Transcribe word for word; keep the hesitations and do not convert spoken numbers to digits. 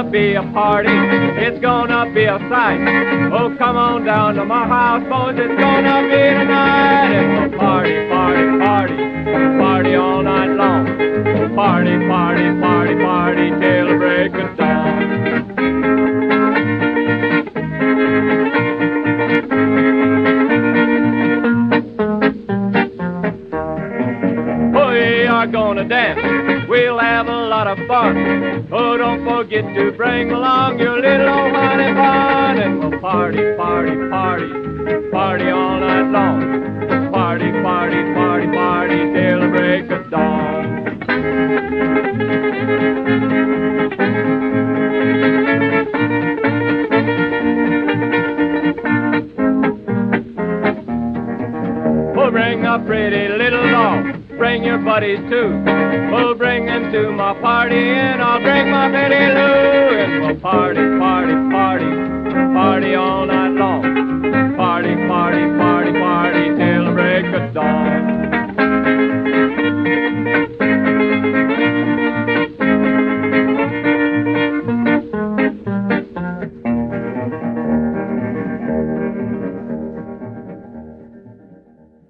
gonna be a party. It's gonna be a sight. Oh, come on down to my house, boys. It's gonna be tonight. It's a party, party, party, party all night long. Party, party, party, party till the break of dawn. We are gonna dance, we'll have a lot of fun. Oh, don't forget to bring along your little old honey bun. And we'll party, party, party, party all night long. Party, party, party, party till the break of dawn. We'll bring a pretty little dog. Bring your buddies too. We'll bring them to my party, and I'll bring my Betty Lou. And we'll party, party, party, party all night.